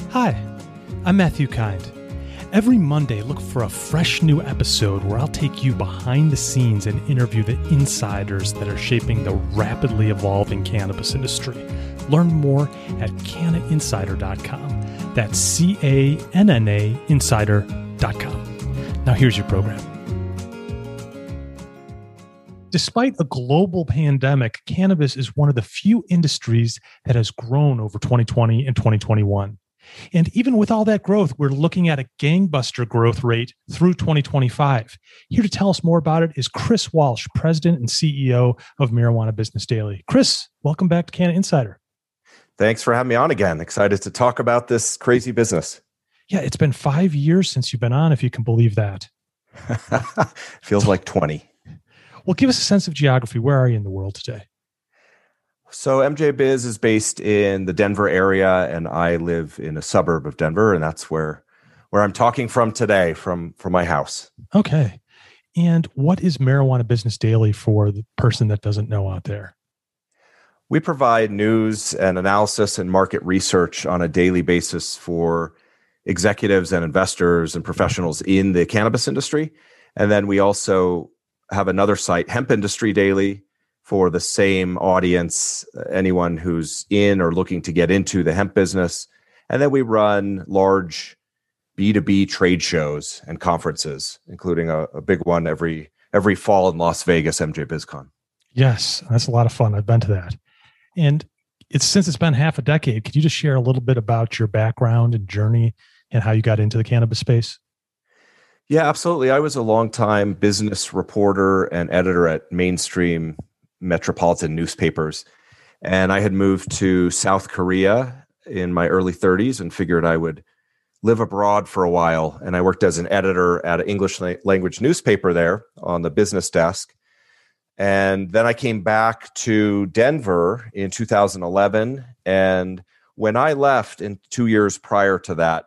Hi, I'm Matthew Kind. Every Monday, look for a fresh new episode where I'll take you behind the scenes and interview the insiders that are shaping the rapidly evolving cannabis industry. Learn more at cannainsider.com. That's CANNA insider.com. Now here's your program. Despite a global pandemic, cannabis is one of the few industries that has grown over 2020 and 2021. And even with all that growth, we're looking at a gangbuster growth rate through 2025. Here to tell us more about it is Chris Walsh, President and CEO of Marijuana Business Daily. Chris, welcome back to Canna Insider. Thanks for having me on again. Excited to talk about this crazy business. Yeah, it's been 5 years since you've been on, if you can believe that. Feels like 20. Well, give us a sense of geography. Where are you in the world today? So MJ Biz is based in the Denver area, and I live in a suburb of Denver, and that's where I'm talking from today, from my house. Okay. And what is Marijuana Business Daily for the person that doesn't know out there? We provide news and analysis and market research on a daily basis for executives and investors and professionals in the cannabis industry. And then we also have another site, Hemp Industry Daily, for the same audience, anyone who's in or looking to get into the hemp business. And then we run large B2B trade shows and conferences, including a big one every fall in Las Vegas, MJ BizCon. Yes, that's a lot of fun. I've been to that. And since it's been half a decade, could you just share a little bit about your background and journey and how you got into the cannabis space? Yeah, absolutely. I was a longtime business reporter and editor at mainstream metropolitan newspapers. And I had moved to South Korea in my early 30s and figured I would live abroad for a while. And I worked as an editor at an English language newspaper there on the business desk. And then I came back to Denver in 2011. And when I left in 2 years prior to that,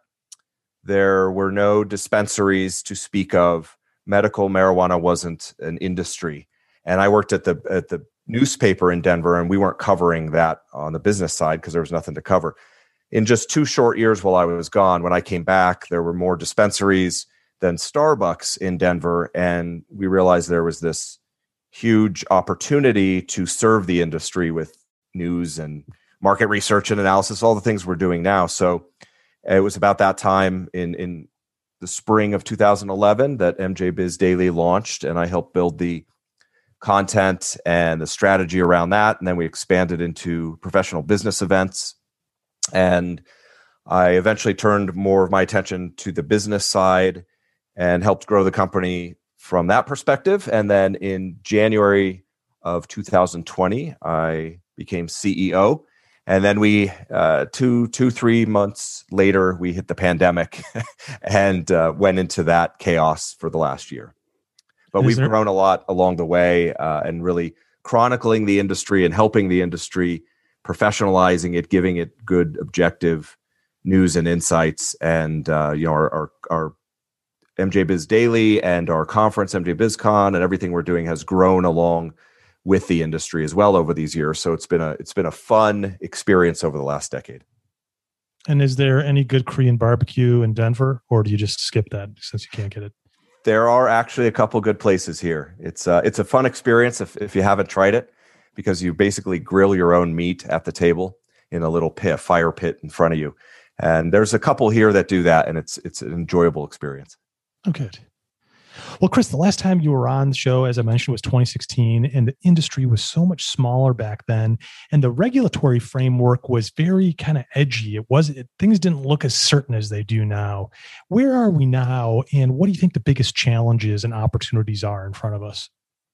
there were no dispensaries to speak of. Medical marijuana wasn't an industry. And I worked at the newspaper in Denver, and we weren't covering that on the business side because there was nothing to cover. In just 2 short years while I was gone, when I came back, there were more dispensaries than Starbucks in Denver. And we realized there was this huge opportunity to serve the industry with news and market research and analysis, all the things we're doing now. So it was about that time in the spring of 2011 that MJ Biz Daily launched, and I helped build the content and the strategy around that. And then we expanded into professional business events. And I eventually turned more of my attention to the business side and helped grow the company from that perspective. And then in January of 2020, I became CEO. And then we, 3 months later, we hit the pandemic and went into that chaos for the last year. But we've grown a lot along the way and really chronicling the industry and helping the industry, professionalizing it, giving it good, objective news and insights. And our MJ Biz Daily and our conference, MJ BizCon, and everything we're doing has grown along with the industry as well over these years. So it's been a fun experience over the last decade. And is there any good Korean barbecue in Denver, or do you just skip that since you can't get it? There are actually a couple good places here. It's a fun experience if you haven't tried it, because you basically grill your own meat at the table in a little fire pit in front of you. And there's a couple here that do that, and it's an enjoyable experience. Oh, good. Well, Chris, the last time you were on the show, as I mentioned, was 2016, and the industry was so much smaller back then, and the regulatory framework was very kind of edgy. Things didn't look as certain as they do now. Where are we now, and what do you think the biggest challenges and opportunities are in front of us?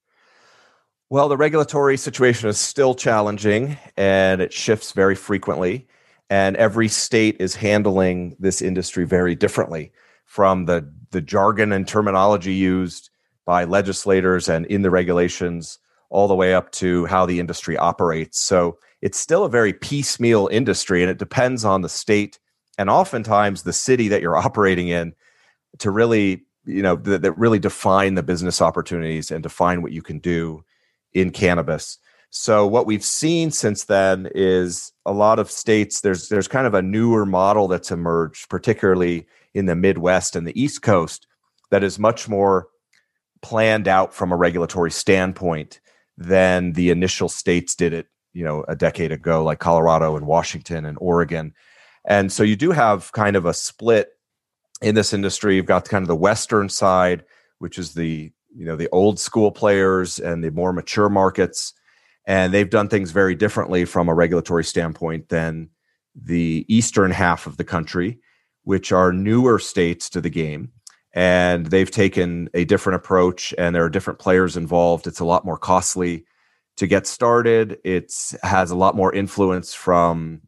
Well, the regulatory situation is still challenging, and it shifts very frequently, and every state is handling this industry very differently, from the jargon and terminology used by legislators and in the regulations all the way up to how the industry operates. So it's still a very piecemeal industry, and it depends on the state and oftentimes the city that you're operating in to really, that really define the business opportunities and define what you can do in cannabis. So what we've seen since then is a lot of states, there's kind of a newer model that's emerged, particularly in the Midwest and the East Coast, that is much more planned out from a regulatory standpoint than the initial states did it, a decade ago, like Colorado and Washington and Oregon. And so you do have kind of a split in this industry. You've got kind of the Western side, which is the old school players and the more mature markets. And they've done things very differently from a regulatory standpoint than the eastern half of the country, which are newer states to the game. And they've taken a different approach, and there are different players involved. It's a lot more costly to get started. It has a lot more influence from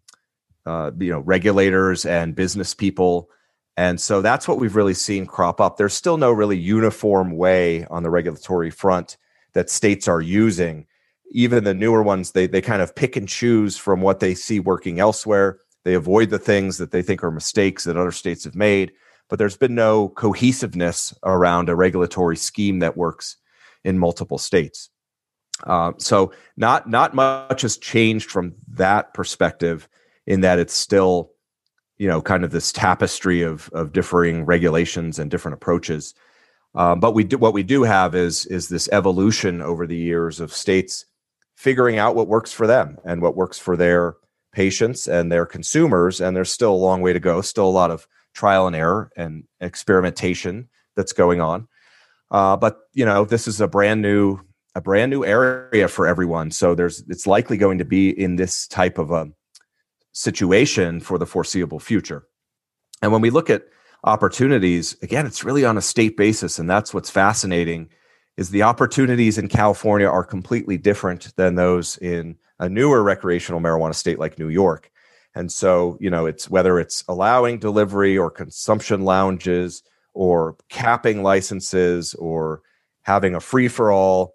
regulators and business people. And so that's what we've really seen crop up. There's still no really uniform way on the regulatory front that states are using. Even the newer ones, they kind of pick and choose from what they see working elsewhere. They avoid the things that they think are mistakes that other states have made. But there's been no cohesiveness around a regulatory scheme that works in multiple states. So not much has changed from that perspective, in that it's still, kind of this tapestry of differing regulations and different approaches. But what we do have is this evolution over the years of states figuring out what works for them and what works for their patients and their consumers. And there's still a long way to go. Still a lot of trial and error and experimentation that's going on. But this is a brand new area for everyone. So it's likely going to be in this type of a situation for the foreseeable future. And when we look at opportunities, again, it's really on a state basis. And that's what's fascinating, is the opportunities in California are completely different than those in a newer recreational marijuana state like New York. And so, it's whether it's allowing delivery or consumption lounges or capping licenses or having a free-for-all,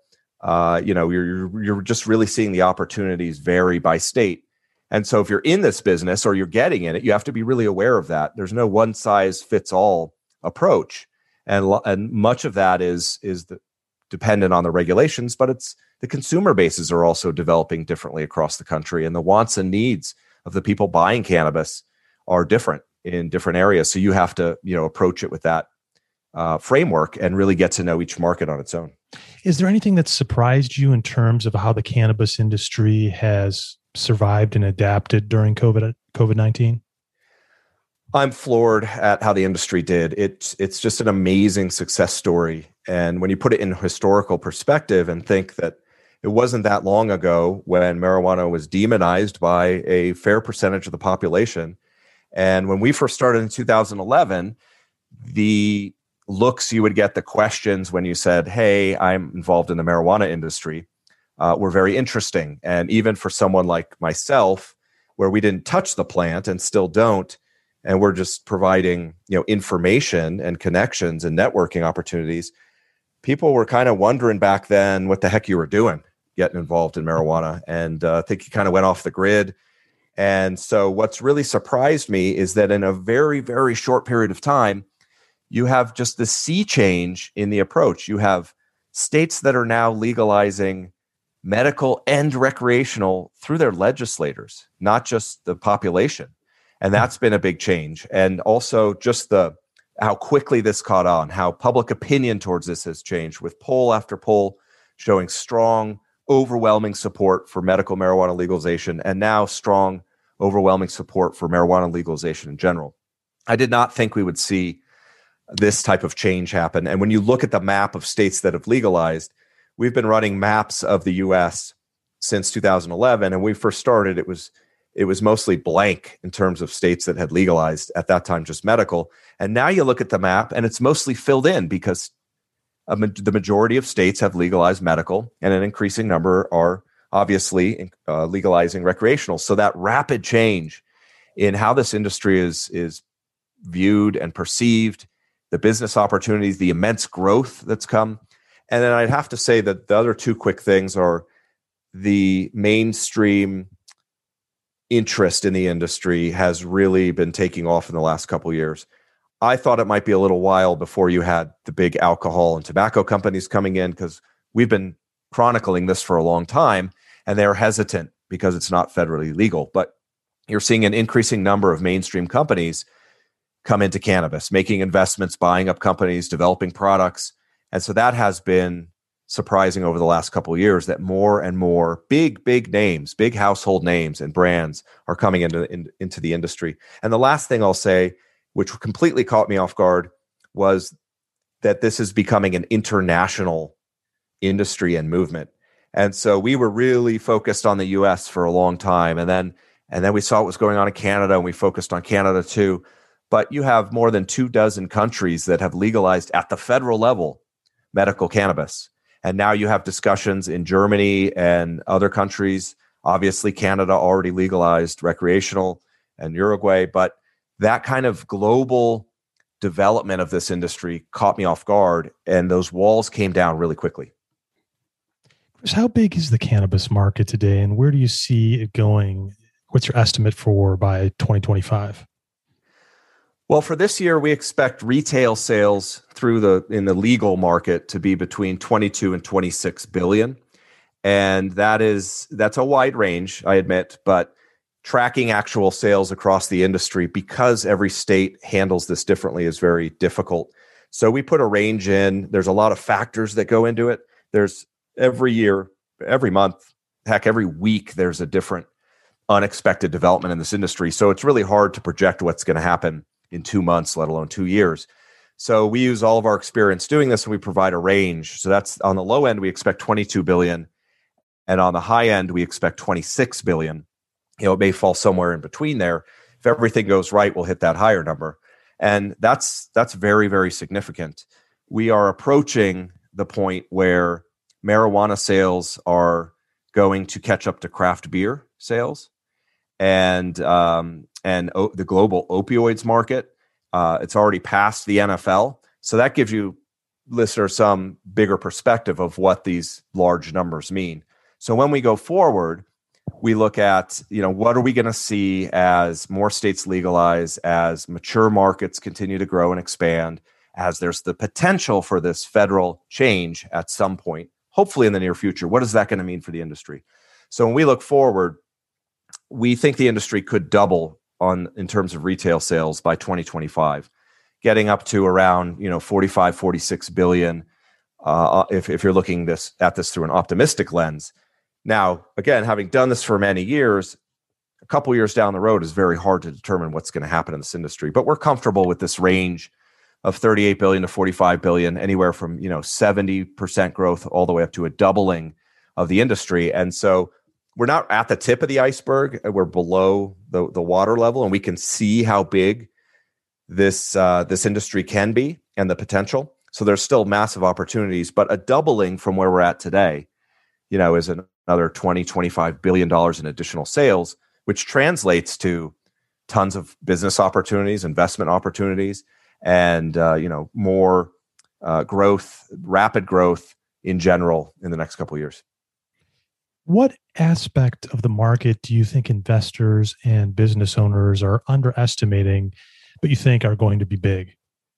you're just really seeing the opportunities vary by state. And so if you're in this business or you're getting in it, you have to be really aware of that. There's no one-size-fits-all approach. And much of that is dependent on the regulations, but it's the consumer bases are also developing differently across the country, and the wants and needs of the people buying cannabis are different in different areas. So you have to, approach it with that framework and really get to know each market on its own. Is there anything that surprised you in terms of how the cannabis industry has survived and adapted during COVID-19? I'm floored at how the industry did. It's just an amazing success story. And when you put it in historical perspective and think that it wasn't that long ago when marijuana was demonized by a fair percentage of the population. And when we first started in 2011, the looks you would get, the questions when you said, hey, I'm involved in the marijuana industry, were very interesting. And even for someone like myself, where we didn't touch the plant and still don't, and we're just providing, information and connections and networking opportunities, people were kind of wondering back then what the heck you were doing getting involved in marijuana. And I think you kind of went off the grid. And so what's really surprised me is that in a very, very short period of time, you have just the sea change in the approach. You have states that are now legalizing medical and recreational through their legislators, not just the population. And that's been a big change. And also just how quickly this caught on, how public opinion towards this has changed, with poll after poll showing strong, overwhelming support for medical marijuana legalization, and now strong, overwhelming support for marijuana legalization in general. I did not think we would see this type of change happen. And when you look at the map of states that have legalized, we've been running maps of the U.S. since 2011. And when we first started, it was mostly blank in terms of states that had legalized, at that time just medical. And now you look at the map and it's mostly filled in, because the majority of states have legalized medical, and an increasing number are obviously legalizing recreational. So that rapid change in how this industry is viewed and perceived, the business opportunities, the immense growth that's come. And then I'd have to say that the other two quick things are the mainstream interest in the industry has really been taking off in the last couple of years. I thought it might be a little while before you had the big alcohol and tobacco companies coming in, because we've been chronicling this for a long time. and they're hesitant because it's not federally legal. But you're seeing an increasing number of mainstream companies come into cannabis, making investments, buying up companies, developing products. And so that has been surprising over the last couple of years, that more and more big names, big household names and brands are coming into the industry. And the last thing I'll say, which completely caught me off guard, was that this is becoming an international industry and movement. And so we were really focused on the US for a long time. And then we saw what was going on in Canada, and we focused on Canada too. But you have more than 24 countries that have legalized at the federal level medical cannabis. And now you have discussions in Germany and other countries. Obviously, Canada already legalized recreational, and Uruguay. But that kind of global development of this industry caught me off guard, and those walls came down really quickly. Chris, how big is the cannabis market today, and where do you see it going? What's your estimate for by 2025? Well, for this year, we expect retail sales in the legal market to be between 22 and 26 billion. And that's a wide range, I admit, but tracking actual sales across the industry, because every state handles this differently, is very difficult. So we put a range in. There's a lot of factors that go into it. There's every year, every month, heck, every week, there's a different unexpected development in this industry. So it's really hard to project what's going to happen in 2 months, let alone 2 years. So we use all of our experience doing this, and we provide a range. So that's on the low end, we expect 22 billion. And on the high end, we expect 26 billion. It may fall somewhere in between there. If everything goes right, we'll hit that higher number. And that's very, very significant. We are approaching the point where marijuana sales are going to catch up to craft beer sales. And the global opioids market, it's already passed the NFL. So that gives you, listeners, some bigger perspective of what these large numbers mean. So when we go forward, we look at, what are we going to see as more states legalize, as mature markets continue to grow and expand, as there's the potential for this federal change at some point, hopefully in the near future. What is that going to mean for the industry? So when we look forward, we think the industry could double in terms of retail sales by 2025, getting up to around 45, 46 billion. If you're looking at this through an optimistic lens. Now, again, having done this for many years, a couple years down the road is very hard to determine what's going to happen in this industry. But we're comfortable with this range of 38 billion to 45 billion, anywhere from 70% growth all the way up to a doubling of the industry. And so we're not at the tip of the iceberg. We're below the water level, and we can see how big this industry can be and the potential. So there's still massive opportunities, but a doubling from where we're at today, is another $20-25 billion in additional sales, which translates to tons of business opportunities, investment opportunities, and more growth, rapid growth in general in the next couple of years. What aspect of the market do you think investors and business owners are underestimating, but you think are going to be big?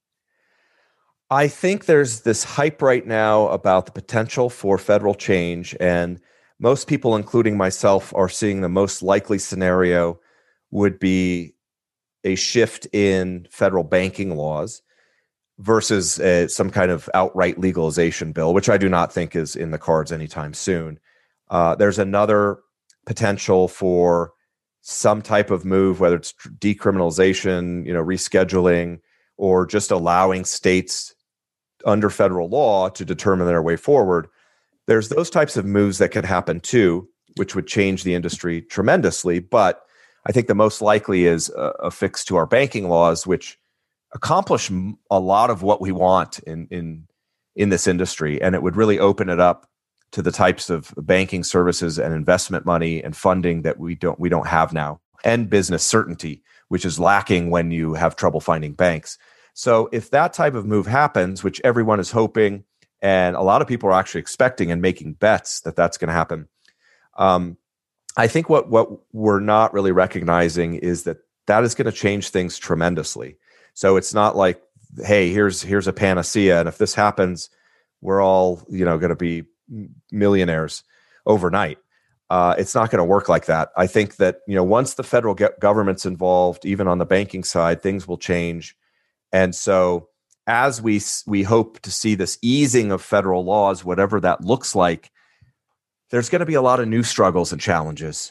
I think there's this hype right now about the potential for federal change, and most people, including myself, are seeing the most likely scenario would be a shift in federal banking laws versus some kind of outright legalization bill, which I do not think is in the cards anytime soon. There's another potential for some type of move, whether it's decriminalization, rescheduling, or just allowing states under federal law to determine their way forward. There's those types of moves that could happen too, which would change the industry tremendously. But I think the most likely is a fix to our banking laws, which accomplish a lot of what we want in this industry, and it would really open it up to the types of banking services and investment money and funding that we don't have now, and business certainty, which is lacking when you have trouble finding banks. So if that type of move happens, which everyone is hoping, and a lot of people are actually expecting and making bets that that's going to happen, I think what we're not really recognizing is that is going to change things tremendously. So it's not like, hey, here's a panacea, and if this happens, we're all going to be millionaires overnight. It's not going to work like that. I think that, once the federal government's involved, even on the banking side, things will change. And so as we hope to see this easing of federal laws, whatever that looks like, there's going to be a lot of new struggles and challenges,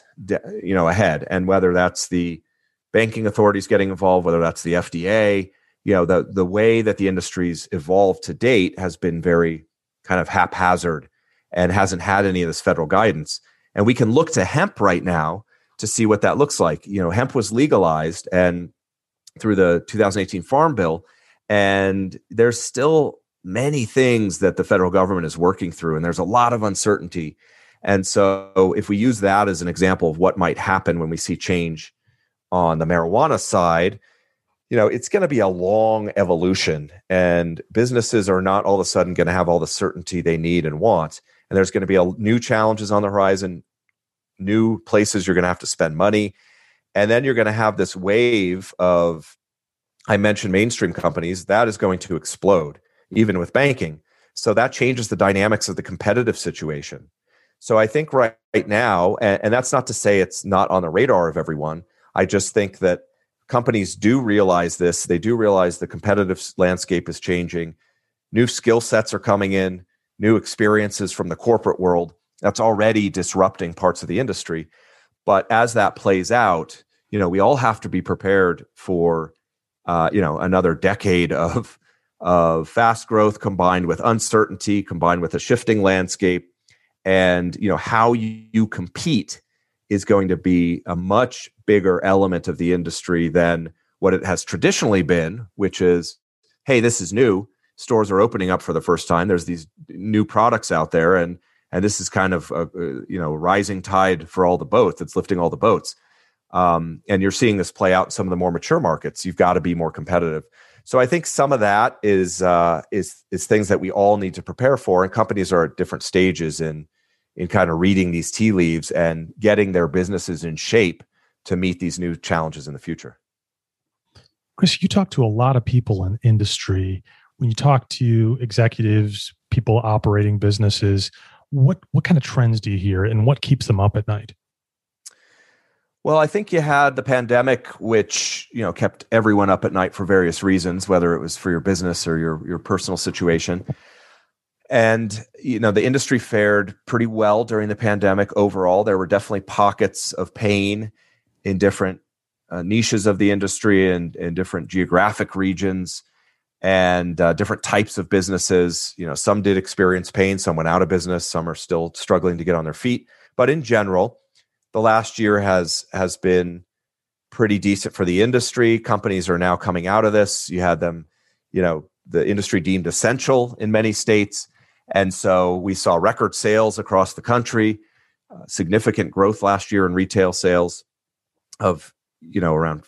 ahead. And whether that's the banking authorities getting involved, whether that's the FDA, the way that the industry's evolved to date has been very kind of haphazard and hasn't had any of this federal guidance. And we can look to hemp right now to see what that looks like. Hemp was legalized and through the 2018 Farm Bill, and there's still many things that the federal government is working through, and there's a lot of uncertainty. And so if we use that as an example of what might happen when we see change on the marijuana side, it's going to be a long evolution, and businesses are not all of a sudden going to have all the certainty they need and want. And there's going to be new challenges on the horizon, new places you're going to have to spend money. And then you're going to have this wave of, I mentioned mainstream companies, that is going to explode, even with banking. So that changes the dynamics of the competitive situation. So I think right now, and that's not to say it's not on the radar of everyone, I just think that companies do realize this. They do realize the competitive landscape is changing. New skill sets are coming in, new experiences from the corporate world. That's already disrupting parts of the industry. But as that plays out, we all have to be prepared for, another decade of fast growth combined with uncertainty, combined with a shifting landscape. And, how you compete is going to be a much bigger element of the industry than what it has traditionally been, which is, hey, this is new. Stores are opening up for the first time. There's these new products out there, and this is kind of a rising tide for all the boats. It's lifting all the boats. And you're seeing this play out in some of the more mature markets. You've got to be more competitive. So I think some of that is things that we all need to prepare for, and companies are at different stages in kind of reading these tea leaves and getting their businesses in shape to meet these new challenges in the future. Chris, you talk to a lot of people in industry. When you talk to executives, people operating businesses, what kind of trends do you hear, and what keeps them up at night? Well, I think you had the pandemic, which kept everyone up at night for various reasons, whether it was for your business or your personal situation. And the industry fared pretty well during the pandemic overall. There were definitely pockets of pain in different niches of the industry and in different geographic regions and different types of businesses. Some did experience pain, some went out of business, some are still struggling to get on their feet. But in general, the last year has been pretty decent for the industry. Companies are now coming out of this. You had them, the industry deemed essential in many states. And so we saw record sales across the country, significant growth last year in retail sales of, around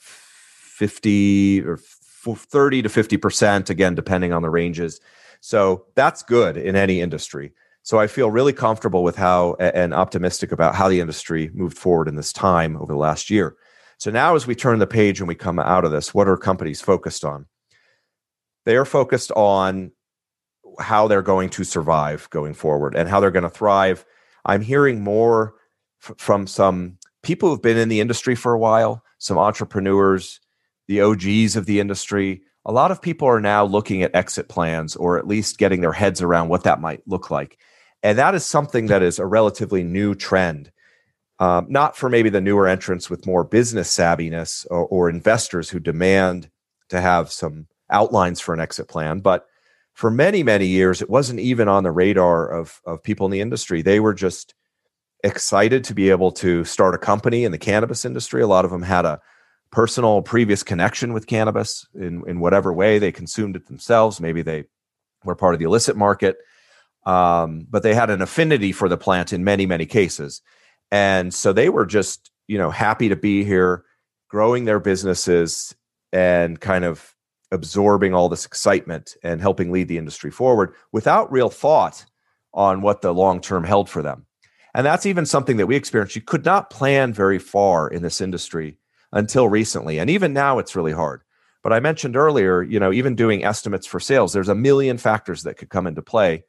50 or 30 to 50%, again, depending on the ranges. So that's good in any industry. So I feel really comfortable with how and optimistic about how the industry moved forward in this time over the last year. So now as we turn the page and we come out of this, what are companies focused on? They are focused on how they're going to survive going forward and how they're going to thrive. I'm hearing more from some people who've been in the industry for a while, some entrepreneurs, the OGs of the industry. A lot of people are now looking at exit plans, or at least getting their heads around what that might look like. And that is something that is a relatively new trend, not for maybe the newer entrants with more business savviness or investors who demand to have some outlines for an exit plan, but for many, many years, it wasn't even on the radar of people in the industry. They were just excited to be able to start a company in the cannabis industry. A lot of them had a personal previous connection with cannabis in whatever way. They consumed it themselves. Maybe they were part of the illicit market, but they had an affinity for the plant in many, many cases. And so they were just, happy to be here, growing their businesses and kind of absorbing all this excitement and helping lead the industry forward without real thought on what the long term held for them. And that's even something that we experienced. You could not plan very far in this industry until recently. And even now it's really hard. But I mentioned earlier, even doing estimates for sales, there's a million factors that could come into play.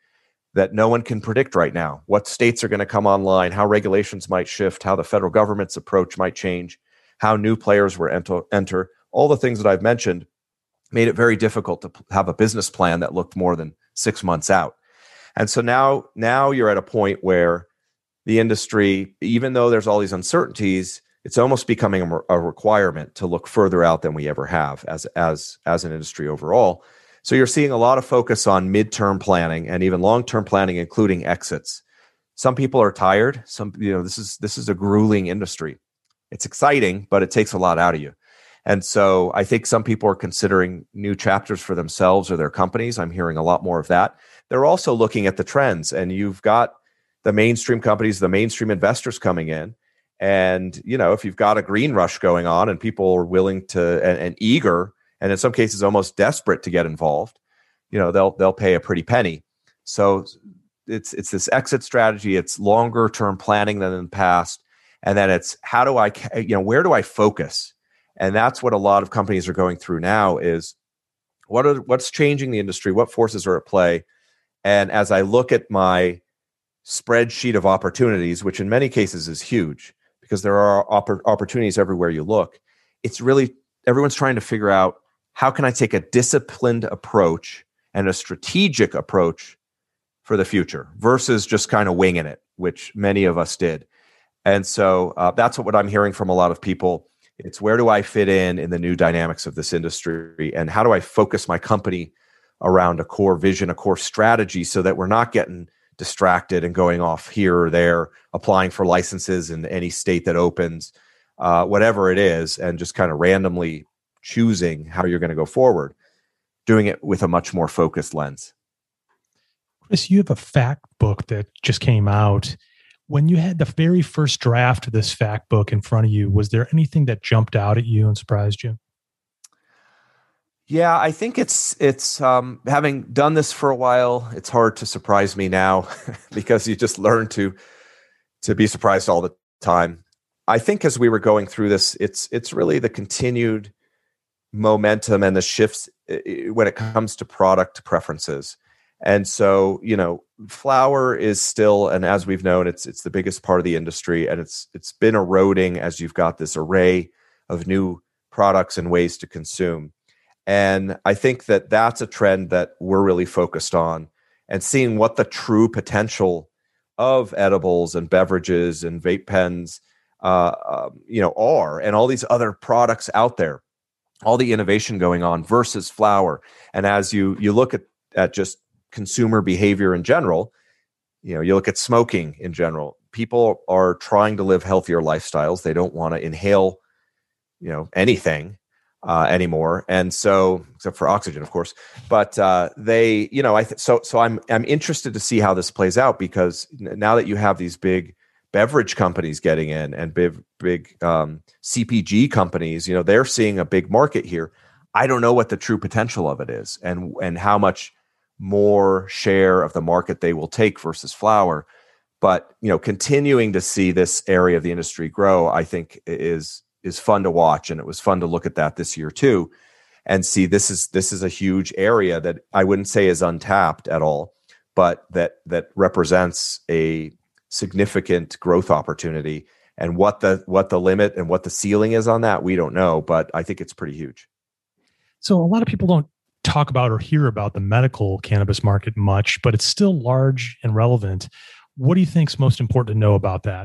that no one can predict right now. What states are going to come online, how regulations might shift, how the federal government's approach might change, how new players will enter. All the things that I've mentioned made it very difficult to have a business plan that looked more than 6 months out. And so now you're at a point where the industry, even though there's all these uncertainties, it's almost becoming a requirement to look further out than we ever have as an industry overall. So you're seeing a lot of focus on midterm planning and even long-term planning, including exits. Some people are tired. This is a grueling industry. It's exciting, but it takes a lot out of you. And so I think some people are considering new chapters for themselves or their companies. I'm hearing a lot more of that. They're also looking at the trends, and you've got the mainstream companies, the mainstream investors coming in. And, if you've got a green rush going on and people are willing to and eager, and in some cases almost desperate to get involved, they'll pay a pretty penny. So it's this exit strategy. It's longer term planning than in the past. And then it's where do I focus? And that's what a lot of companies are going through now is what's changing the industry? What forces are at play? And as I look at my spreadsheet of opportunities, which in many cases is huge because there are opportunities everywhere you look, it's really everyone's trying to figure out how can I take a disciplined approach and a strategic approach for the future versus just kind of winging it, which many of us did. And so that's what I'm hearing from a lot of people. It's where do I fit in the new dynamics of this industry, and how do I focus my company around a core vision, a core strategy, so that we're not getting distracted and going off here or there, applying for licenses in any state that opens, whatever it is, and just kind of randomly choosing how you're going to go forward, doing it with a much more focused lens. Chris, you have a fact book that just came out. When you had the very first draft of this fact book in front of you, was there anything that jumped out at you and surprised you? Yeah, I think it's having done this for a while, it's hard to surprise me now because you just learn to be surprised all the time. I think as we were going through this, it's really the continued momentum and the shifts when it comes to product preferences. And so, flour is still, and as we've known, it's the biggest part of the industry, and it's been eroding as you've got this array of new products and ways to consume. And I think that that's a trend that we're really focused on, and seeing what the true potential of edibles and beverages and vape pens, are, and all these other products out there, all the innovation going on versus flour. And as you look at just consumer behavior in general, you look at smoking in general, people are trying to live healthier lifestyles. They don't want to inhale, anything anymore. And so, except for oxygen, of course, but so I'm interested to see how this plays out, because now that you have these big beverage companies getting in and big CPG companies, they're seeing a big market here. I don't know what the true potential of it is and how much more share of the market they will take versus flour. But, continuing to see this area of the industry grow, I think is fun to watch. And it was fun to look at that this year too, and see this is a huge area that I wouldn't say is untapped at all, but that represents a significant growth opportunity. And what the limit and what the ceiling is on that, we don't know, but I think it's pretty huge. So a lot of people don't talk about or hear about the medical cannabis market much, but it's still large and relevant. What do you think is most important to know about that?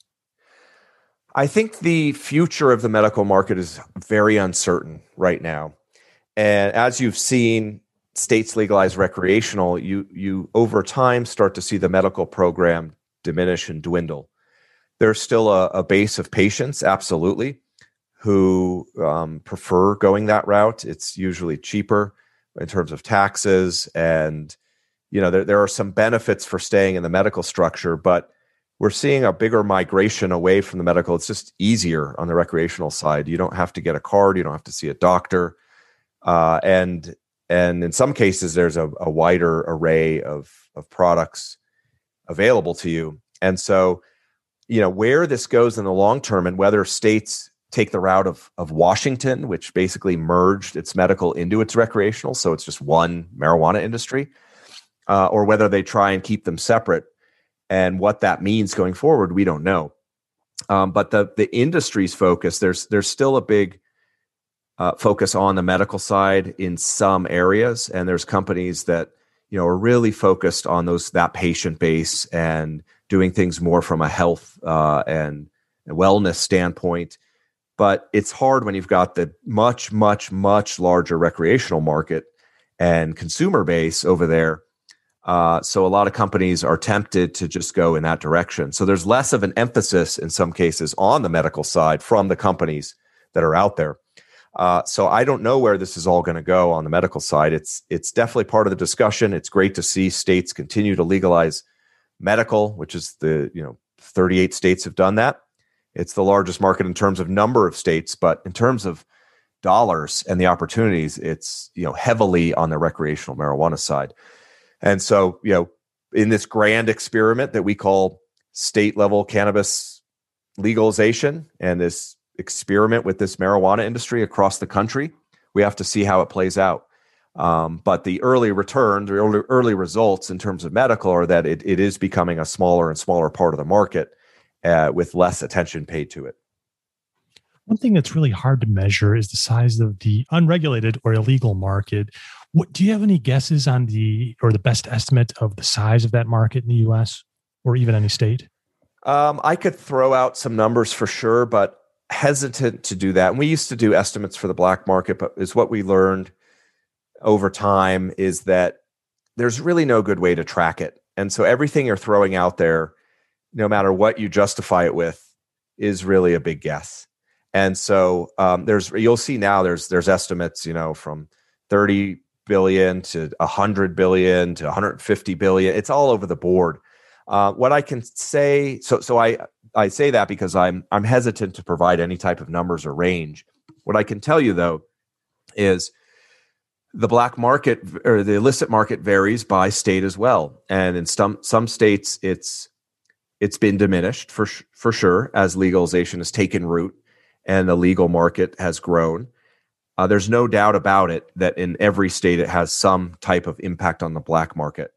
I think the future of the medical market is very uncertain right now. And as you've seen states legalize recreational, you over time start to see the medical program diminish and dwindle. There's still a base of patients, absolutely, who prefer going that route. It's usually cheaper in terms of taxes, and there are some benefits for staying in the medical structure, but we're seeing a bigger migration away from the medical. It's just easier on the recreational side. You don't have to get a card. You don't have to see a doctor. And in some cases, there's a wider array of products available to you. And so, where this goes in the long term, and whether states take the route of Washington, which basically merged its medical into its recreational, so it's just one marijuana industry, or whether they try and keep them separate. And what that means going forward, we don't know. But the industry's focus, there's still a big focus on the medical side in some areas, and there's companies that are really focused on that patient base and doing things more from a health and wellness standpoint. But it's hard when you've got the much, much, much larger recreational market and consumer base over there. So a lot of companies are tempted to just go in that direction. So there's less of an emphasis in some cases on the medical side from the companies that are out there. So I don't know where this is all going to go on the medical side. It's definitely part of the discussion. It's great to see states continue to legalize medical, which is 38 states have done that. It's the largest market in terms of number of states, but in terms of dollars and the opportunities, it's heavily on the recreational marijuana side. And so, in this grand experiment that we call state level cannabis legalization and this experiment with this marijuana industry across the country, we have to see how it plays out. But the early returns, the early results in terms of medical are that it is becoming a smaller and smaller part of the market with less attention paid to it. One thing that's really hard to measure is the size of the unregulated or illegal market. Do you have any guesses on the best estimate of the size of that market in the U.S. or even any state? I could throw out some numbers for sure, but hesitant to do that. And we used to do estimates for the black market, but is what we learned over time is that there's really no good way to track it. And so everything you're throwing out there, no matter what you justify it with, is really a big guess. And so you'll see now there's estimates, from 30 billion to 100 billion to 150 billion. It's all over the board. What I can say, so I say that because I'm hesitant to provide any type of numbers or range. What I can tell you though is the black market or the illicit market varies by state as well, and in some states it's been diminished for sure as legalization has taken root and the legal market has grown. There's no doubt about it that in every state it has some type of impact on the black market.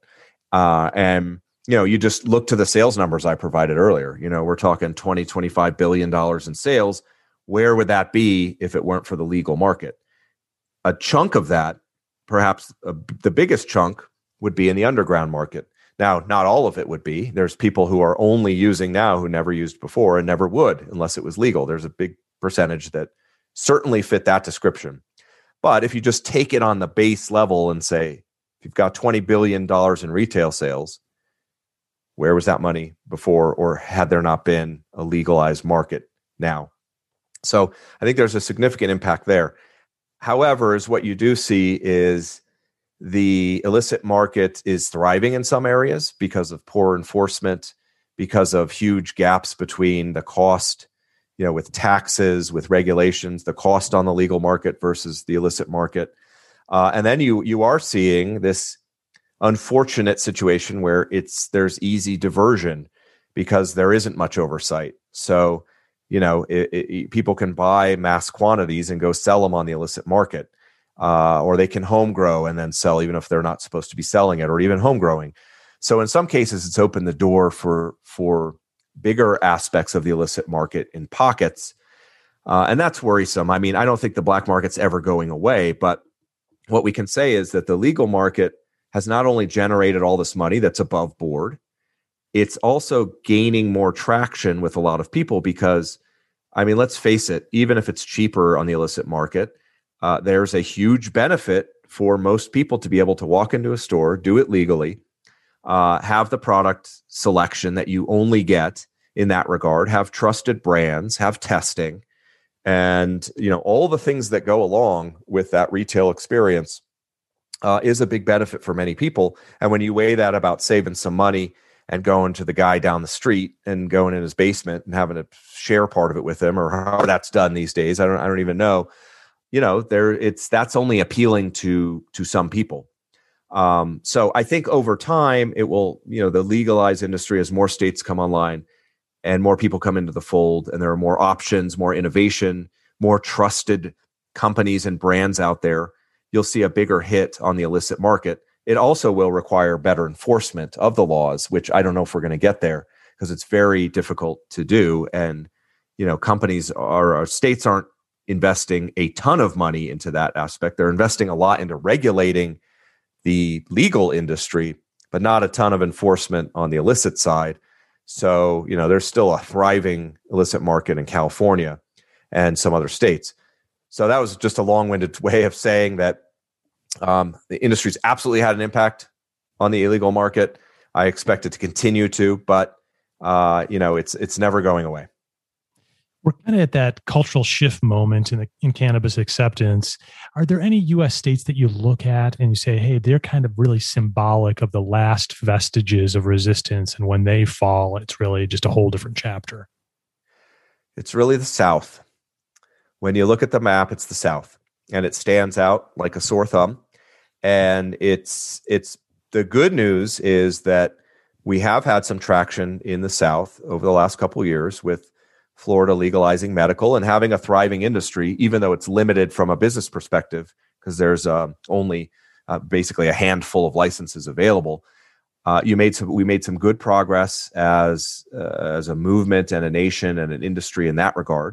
And you just look to the sales numbers I provided earlier. We're talking $20-25 billion in sales. Where would that be if it weren't for the legal market? A chunk of that, perhaps the biggest chunk, would be in the underground market. Now, not all of it would be. There's people who are only using now who never used before and never would unless it was legal. There's a big percentage that certainly fit that description. But if you just take it on the base level and say, if you've got $20 billion in retail sales, where was that money before, or had there not been a legalized market now? So I think there's a significant impact there. However, is what you do see is the illicit market is thriving in some areas because of poor enforcement, because of huge gaps between the cost, with taxes, with regulations, the cost on the legal market versus the illicit market. And then you are seeing this unfortunate situation where there's easy diversion because there isn't much oversight. So, people can buy mass quantities and go sell them on the illicit market, or they can home grow and then sell even if they're not supposed to be selling it, or even home growing. So in some cases, it's opened the door for bigger aspects of the illicit market in pockets. And that's worrisome. I mean, I don't think the black market's ever going away, but what we can say is that the legal market has not only generated all this money that's above board, it's also gaining more traction with a lot of people because, let's face it, even if it's cheaper on the illicit market, there's a huge benefit for most people to be able to walk into a store, do it legally, have the product selection that you only get in that regard, have trusted brands, have testing, and all the things that go along with that retail experience is a big benefit for many people. And when you weigh that about saving some money and going to the guy down the street and going in his basement and having to share part of it with him, or how that's done these days, I don't even know. That's only appealing to some people. So I think over time it will, the legalized industry, as more states come online and more people come into the fold, and there are more options, more innovation, more trusted companies and brands out there, you'll see a bigger hit on the illicit market. it also will require better enforcement of the laws, which I don't know if we're going to get there because it's very difficult to do. And, companies or states aren't investing a ton of money into that aspect. They're investing a lot into regulating the legal industry, but not a ton of enforcement on the illicit side. So, there's still a thriving illicit market in California and some other states. So that was just a long-winded way of saying that the industry's absolutely had an impact on the illegal market. I expect it to continue to, but it's never going away. We're kind of at that cultural shift moment in cannabis acceptance. Are there any U.S. states that you look at and you say, hey, they're kind of really symbolic of the last vestiges of resistance, and when they fall, it's really just a whole different chapter? It's really the South. When you look at the map, it's the South, and it stands out like a sore thumb. And it's the good news is that we have had some traction in the South over the last couple of years with Florida legalizing medical and having a thriving industry, even though it's limited from a business perspective because there's only basically a handful of licenses available. We made some good progress as a movement and a nation and an industry in that regard.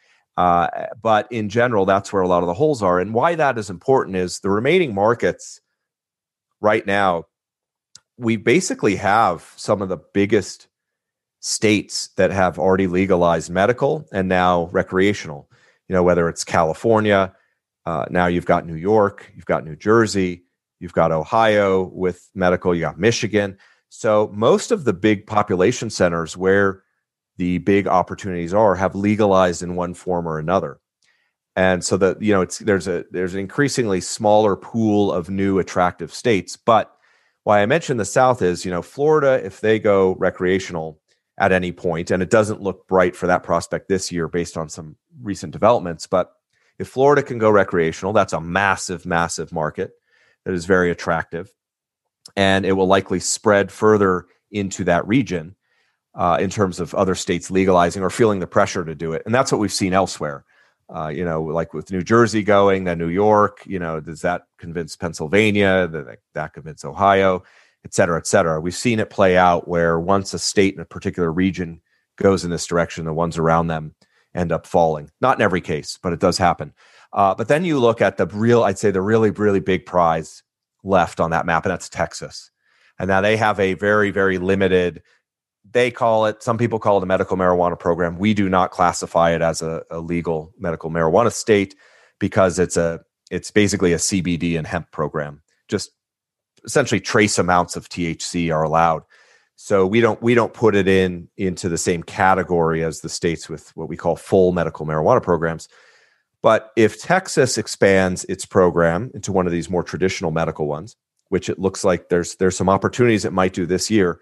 But in general, that's where a lot of the holes are. And why that is important is the remaining markets right now, we basically have some of the biggest states that have already legalized medical and now recreational, whether it's California, now you've got New York, you've got New Jersey, you've got Ohio with medical, you got Michigan. So most of the big population centers where the big opportunities have legalized in one form or another. And so that, there's an increasingly smaller pool of new attractive states. But why I mentioned the South is, Florida, if they go recreational at any point, and it doesn't look bright for that prospect this year based on some recent developments, but if Florida can go recreational, that's a massive, massive market that is very attractive. And it will likely spread further into that region in terms of other states legalizing or feeling the pressure to do it. And that's what we've seen elsewhere. Like with New Jersey going, then New York, does that convince Pennsylvania? That convince Ohio, et cetera, et cetera. We've seen it play out where once a state in a particular region goes in this direction, the ones around them end up falling. Not in every case, but it does happen. But then you look at the really, really big prize left on that map, and that's Texas. And now they have a very, very limited, some people call it a medical marijuana program. We do not classify it as a legal medical marijuana state because it's basically a CBD and hemp program. Just essentially trace amounts of THC are allowed. So we don't put it into the same category as the states with what we call full medical marijuana programs. But if Texas expands its program into one of these more traditional medical ones, which it looks like there's some opportunities it might do this year,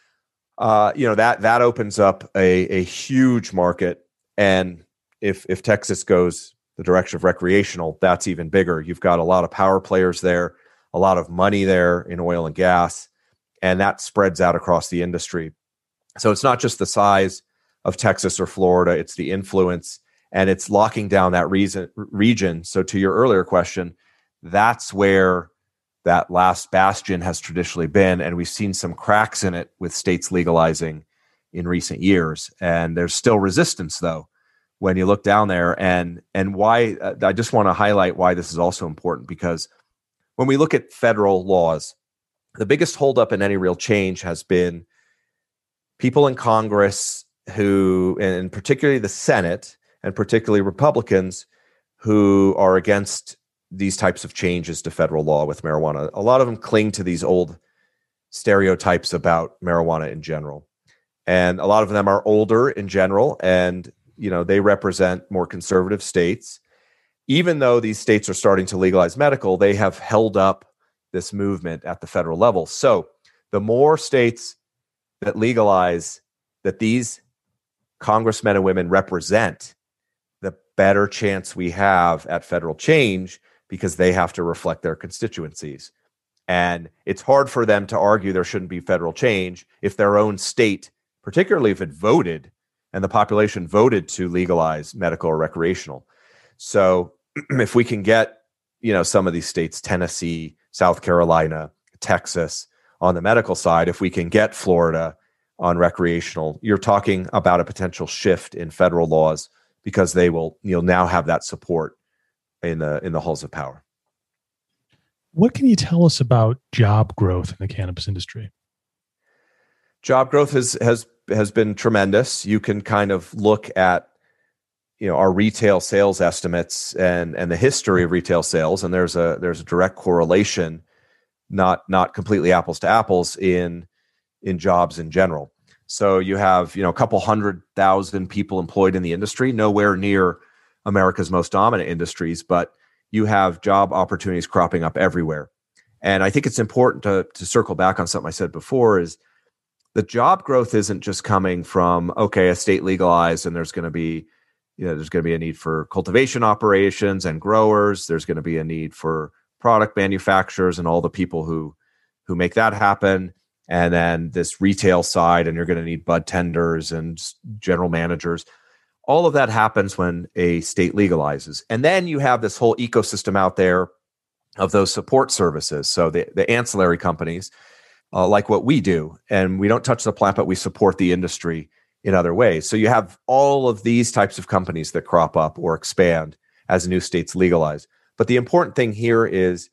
that opens up a huge market. And if Texas goes the direction of recreational, that's even bigger. You've got a lot of power players there, a lot of money there in oil and gas, and that spreads out across the industry. So it's not just the size of Texas or Florida, it's the influence, and it's locking down that region. So to your earlier question, that's where that last bastion has traditionally been, and we've seen some cracks in it with states legalizing in recent years. And there's still resistance, though, when you look down there. And why I just want to highlight why this is also important, because when we look at federal laws, the biggest holdup in any real change has been people in Congress who, and particularly the Senate, and particularly Republicans, who are against these types of changes to federal law with marijuana. A lot of them cling to these old stereotypes about marijuana in general. And a lot of them are older in general, and they represent more conservative states. Even though these states are starting to legalize medical, they have held up this movement at the federal level. So the more states that legalize that these congressmen and women represent, the better chance we have at federal change, because they have to reflect their constituencies. And it's hard for them to argue there shouldn't be federal change if their own state, particularly if it voted and the population voted to legalize medical or recreational. So if we can get, some of these states, Tennessee, South Carolina, Texas on the medical side, if we can get Florida on recreational, you're talking about a potential shift in federal laws because you'll now have that support in the halls of power. What can you tell us about job growth in the cannabis industry? Job growth has been tremendous. You can kind of look at our retail sales estimates and the history of retail sales, and there's a direct correlation, not completely apples to apples in jobs in general. So you have a couple 100,000 people employed in the industry, nowhere near America's most dominant industries, but you have job opportunities cropping up everywhere. And I think it's important to circle back on something I said before, is the job growth isn't just coming from, a state legalized and there's going to be a need for cultivation operations and growers. There's going to be a need for product manufacturers and all the people who make that happen. And then this retail side, and you're going to need bud tenders and general managers. All of that happens when a state legalizes. And then you have this whole ecosystem out there of those support services. So the ancillary companies, like what we do, and we don't touch the plant, but we support the industry in other ways. So you have all of these types of companies that crop up or expand as new states legalize. But the important thing here is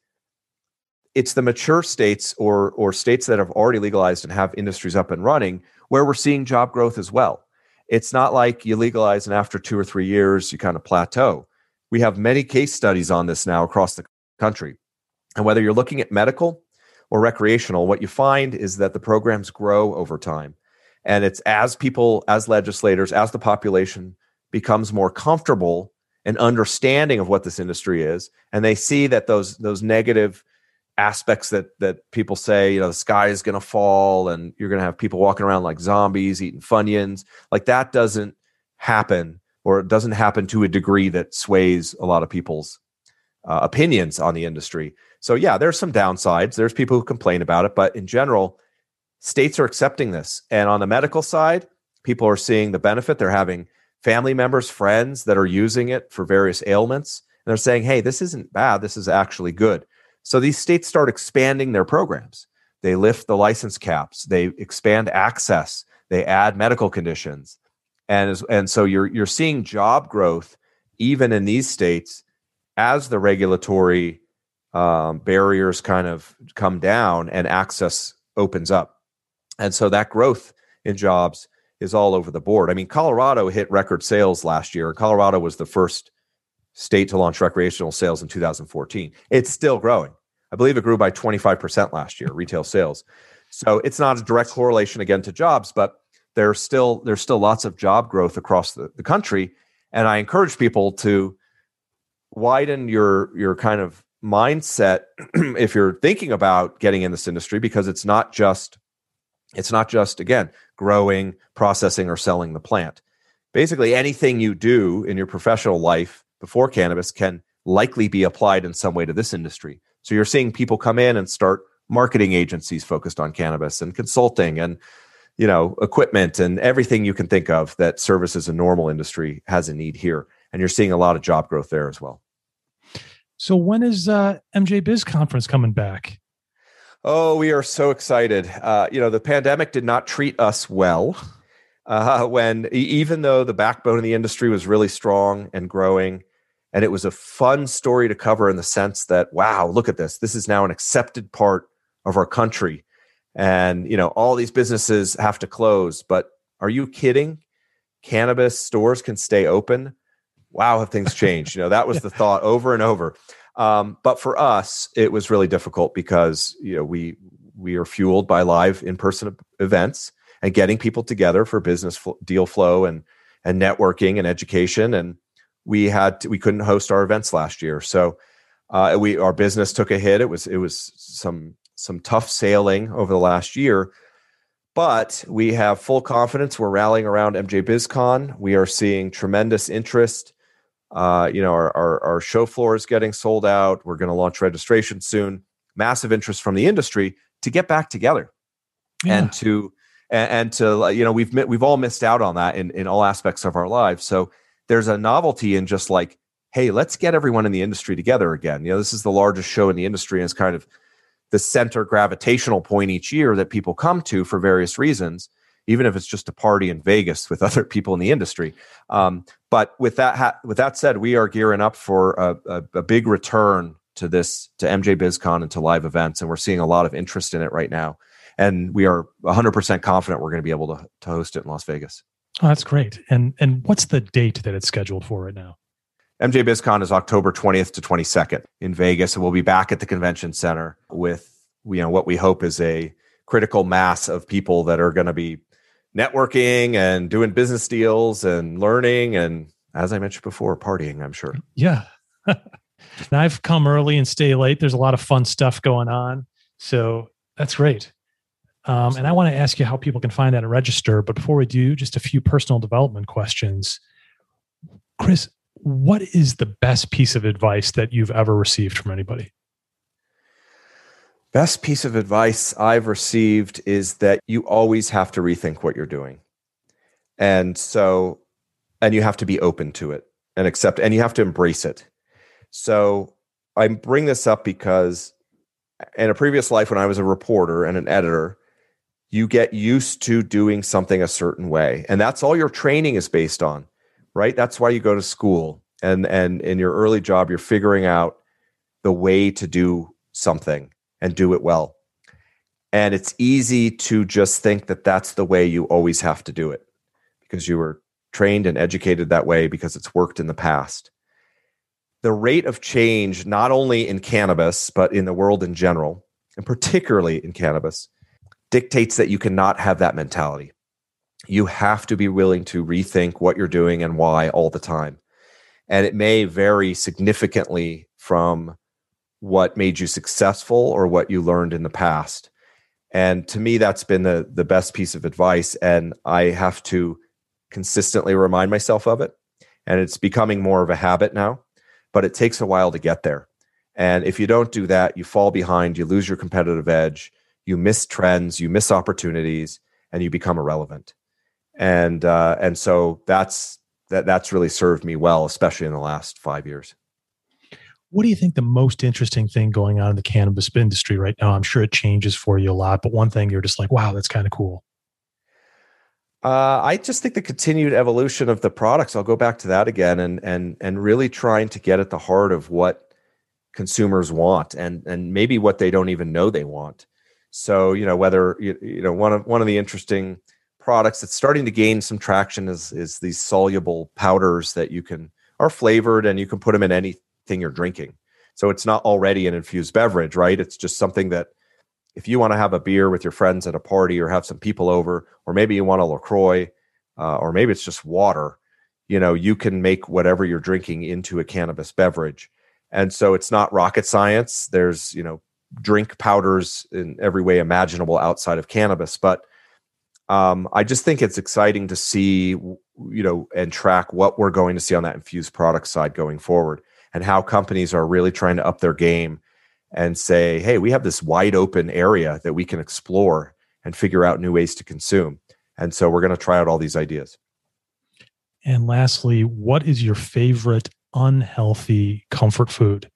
it's the mature states or states that have already legalized and have industries up and running where we're seeing job growth as well. It's not like you legalize and after 2 or 3 years, you kind of plateau. We have many case studies on this now across the country. And whether you're looking at medical or recreational, what you find is that the programs grow over time. And it's as people, as legislators, as the population becomes more comfortable and understanding of what this industry is, and they see that those negative aspects that people say, the sky is going to fall and you're going to have people walking around like zombies eating Funyuns, like that doesn't happen, or it doesn't happen to a degree that sways a lot of people's opinions on the industry. So yeah, there's some downsides. There's people who complain about it, but in general, states are accepting this. And on the medical side, people are seeing the benefit. They're having family members, friends that are using it for various ailments. And they're saying, hey, this isn't bad. This is actually good. So these states start expanding their programs. They lift the license caps. They expand access. They add medical conditions. And so you're seeing job growth even in these states as the regulatory barriers kind of come down and access opens up. And so that growth in jobs is all over the board. I mean, Colorado hit record sales last year. Colorado was the first state to launch recreational sales in 2014. It's still growing. I believe it grew by 25% last year, retail sales. So it's not a direct correlation again to jobs, but there's still lots of job growth across the country. And I encourage people to widen your kind of mindset if you're thinking about getting in this industry, because it's not just again growing, processing, or selling the plant. Basically, anything you do in your professional life before cannabis can likely be applied in some way to this industry. So you're seeing people come in and start marketing agencies focused on cannabis and consulting and equipment and everything you can think of that services a normal industry has a need here. And you're seeing a lot of job growth there as well. So when is MJ Biz Conference coming back? Oh, we are so excited. The pandemic did not treat us well even though the backbone of the industry was really strong and growing. And it was a fun story to cover in the sense that, wow, look at this. This is now an accepted part of our country. And, all these businesses have to close. But are you kidding? Cannabis stores can stay open. Wow, have things changed? That was the thought over and over. But for us, it was really difficult because, we are fueled by live in-person events and getting people together for business deal flow and networking and education. And we couldn't host our events last year. So our business took a hit. It was some tough sailing over the last year, but we have full confidence. We're rallying around MJ BizCon. We are seeing tremendous interest. Our show floor is getting sold out. We're going to launch registration soon. Massive interest from the industry to get back together, and to we've all missed out on that in all aspects of our lives. So there's a novelty in just like, hey, let's get everyone in the industry together again. This is the largest show in the industry, and it's kind of the center gravitational point each year that people come to for various reasons, even if it's just a party in Vegas with other people in the industry. But with that said, we are gearing up for a big return to MJ BizCon and to live events, and we're seeing a lot of interest in it right now. And we are 100% confident we're going to be able to host it in Las Vegas. Oh, that's great. And what's the date that it's scheduled for right now? MJ BizCon is October 20th to 22nd in Vegas, and we'll be back at the convention center with what we hope is a critical mass of people that are going to be networking and doing business deals and learning and, as I mentioned before, partying, I'm sure. Yeah. And I've come early and stay late. There's a lot of fun stuff going on. So that's great. And I want to ask you how people can find that and register. But before we do, just a few personal development questions. Chris, what is the best piece of advice that you've ever received from anybody? Best piece of advice I've received is that you always have to rethink what you're doing. And you have to be open to it and accept, and you have to embrace it. So I bring this up because in a previous life, when I was a reporter and an editor, you get used to doing something a certain way. And that's all your training is based on, right? That's why you go to school. And in your early job, you're figuring out the way to do something and do it well. And it's easy to just think that that's the way you always have to do it because you were trained and educated that way because it's worked in the past. The rate of change, not only in cannabis, but in the world in general, and particularly in cannabis, dictates that you cannot have that mentality. You have to be willing to rethink what you're doing and why all the time. And it may vary significantly from what made you successful or what you learned in the past. And to me, that's been the best piece of advice. And I have to consistently remind myself of it. And it's becoming more of a habit now, but it takes a while to get there. And if you don't do that, you fall behind, you lose your competitive edge, you miss trends, you miss opportunities, and you become irrelevant. And so that's really served me well, especially in the last 5 years. What do you think the most interesting thing going on in the cannabis industry right now? I'm sure it changes for you a lot, but one thing you're just like, wow, that's kind of cool. I just think the continued evolution of the products. I'll go back to that again, and really trying to get at the heart of what consumers want, and maybe what they don't even know they want. So whether one of the interesting products that's starting to gain some traction is these soluble powders that are flavored and you can put them in anything you're drinking. So it's not already an infused beverage, right? It's just something that if you want to have a beer with your friends at a party or have some people over, or maybe you want a LaCroix, or maybe it's just water, you can make whatever you're drinking into a cannabis beverage. And so it's not rocket science. There's, drink powders in every way imaginable outside of cannabis. But I just think it's exciting to see, and track what we're going to see on that infused product side going forward, and how companies are really trying to up their game and say, hey, we have this wide open area that we can explore and figure out new ways to consume. And so we're going to try out all these ideas. And lastly, what is your favorite unhealthy comfort food?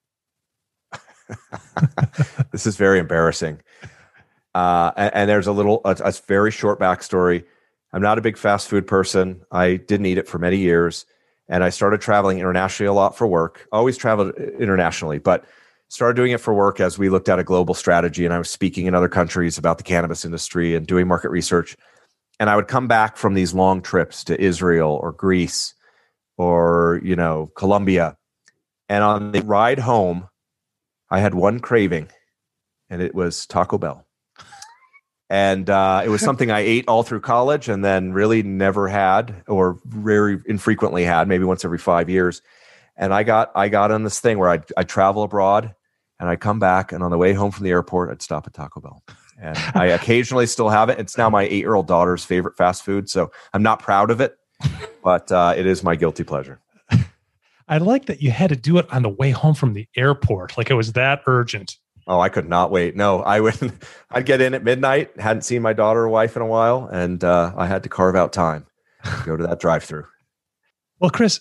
This is very embarrassing. And there's a very short backstory. I'm not a big fast food person. I didn't eat it for many years. And I started traveling internationally a lot for work. Always traveled internationally, but started doing it for work as we looked at a global strategy. And I was speaking in other countries about the cannabis industry and doing market research. And I would come back from these long trips to Israel or Greece or, Colombia. And on the ride home, I had one craving, and it was Taco Bell. And it was something I ate all through college and then really never had, or very infrequently had, maybe once every 5 years. And I got on this thing where I'd travel abroad and I'd come back, and on the way home from the airport, I'd stop at Taco Bell. And I occasionally still have it. It's now my 8-year-old daughter's favorite fast food. So I'm not proud of it, but it is my guilty pleasure. I like that you had to do it on the way home from the airport. Like it was that urgent. Oh, I could not wait. No, I'd get in at midnight, hadn't seen my daughter or wife in a while, and I had to carve out time to go to that drive-through. Well, Chris,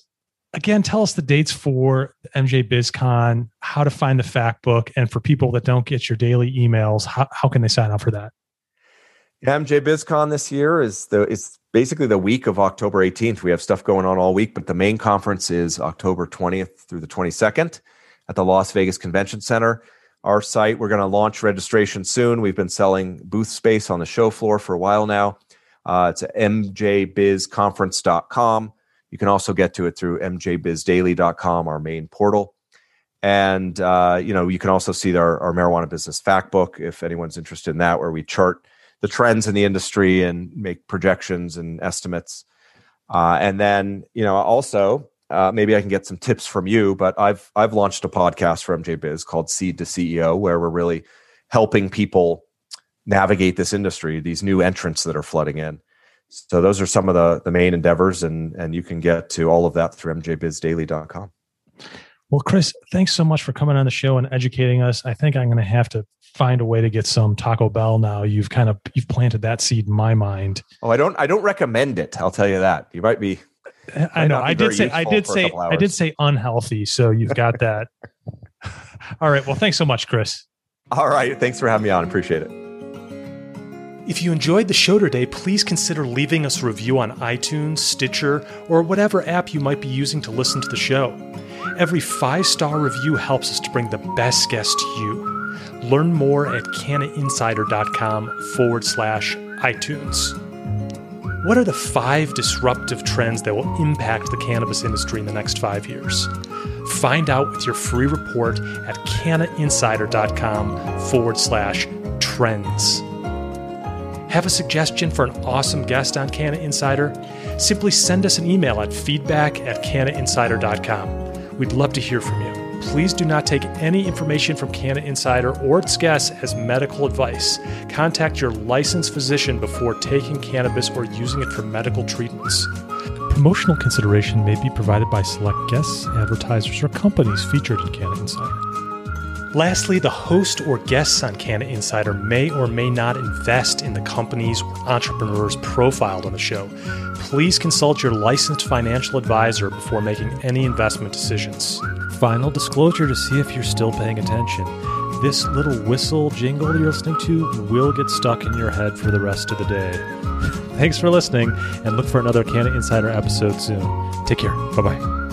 Again, tell us the dates for MJ BizCon, how to find the fact book, and for people that don't get your daily emails, how can they sign up for that? MJ BizCon this year it's basically the week of October 18th. We have stuff going on all week, but the main conference is October 20th through the 22nd at the Las Vegas Convention Center. Our site, we're going to launch registration soon. We've been selling booth space on the show floor for a while now. It's at mjbizconference.com. You can also get to it through mjbizdaily.com, our main portal. And, you can also see our marijuana business fact book if anyone's interested in that, where we chart the trends in the industry and make projections and estimates. And then, also, maybe I can get some tips from you, but I've launched a podcast for MJ Biz called Seed to CEO, where we're really helping people navigate this industry, these new entrants that are flooding in. So those are some of the main endeavors, and you can get to all of that through mjbizdaily.com. Well, Chris, thanks so much for coming on the show and educating us. I think I'm going to have to find a way to get some Taco Bell now. You've planted that seed in my mind. Oh, I don't recommend it. I'll tell you that. You might be. I know. I did say unhealthy. So you've got that. All right. Well, thanks so much, Chris. All right. Thanks for having me on. Appreciate it. If you enjoyed the show today, please consider leaving us a review on iTunes, Stitcher, or whatever app you might be using to listen to the show. Every 5-star review helps us to bring the best guests to you. Learn more at cannainsider.com/iTunes. What are the 5 disruptive trends that will impact the cannabis industry in the next 5 years? Find out with your free report at cannainsider.com/trends. Have a suggestion for an awesome guest on Canna Insider? Simply send us an email at feedback@cannainsider.com. We'd love to hear from you. Please do not take any information from Canna Insider or its guests as medical advice. Contact your licensed physician before taking cannabis or using it for medical treatments. Promotional consideration may be provided by select guests, advertisers, or companies featured in Canna Insider. Lastly, the host or guests on Canna Insider may or may not invest in the companies or entrepreneurs profiled on the show. Please consult your licensed financial advisor before making any investment decisions. Final disclosure to see if you're still paying attention. This little whistle jingle you're listening to will get stuck in your head for the rest of the day. Thanks for listening, and look for another Canna Insider episode soon. Take care. Bye-bye.